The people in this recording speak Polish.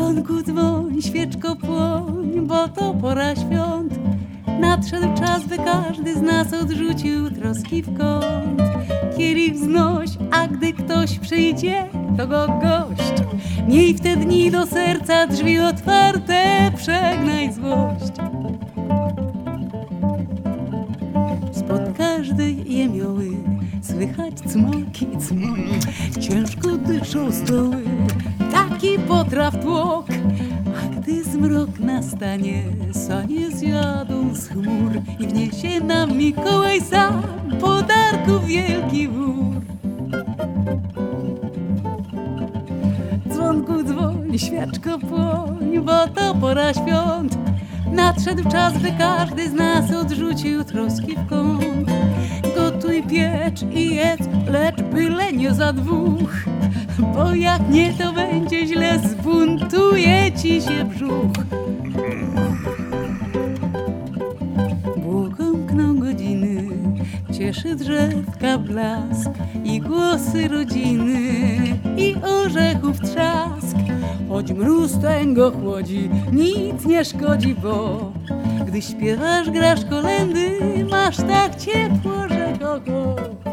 Dzwonku dzwoń, świeczko płoń, bo to pora świąt. Nadszedł czas, by każdy z nas odrzucił troski w kąt. Kielich wznoś, a gdy ktoś przyjdzie, to go gość. Miej w te dni do serca drzwi otwarte, przegnaj złość. Spod każdej jemioły słychać cmoki, cmoki, ciężko dyszą stoły, taki potraw tłok. A gdy zmrok nastanie, sanie zjadą z chmur i wniesie nam Mikołaj sam podarków wielki wór. Dzwonku dzwoń, świeczko płoń, bo to pora świąt. Nadszedł czas, by każdy z nas odrzucił troski w kąt. Gotuj, piecz i jedz, lecz byle nie za dwóch, bo jak nie, to będzie źle, zbuntuje ci się brzuch. Błąkną godziny, cieszy drzewka blask i głosy rodziny i orzechów trzask. Choć mróz ten go chłodzi, nic nie szkodzi, bo gdy śpiewasz, grasz kolędy, masz tak ciepło, że kogo.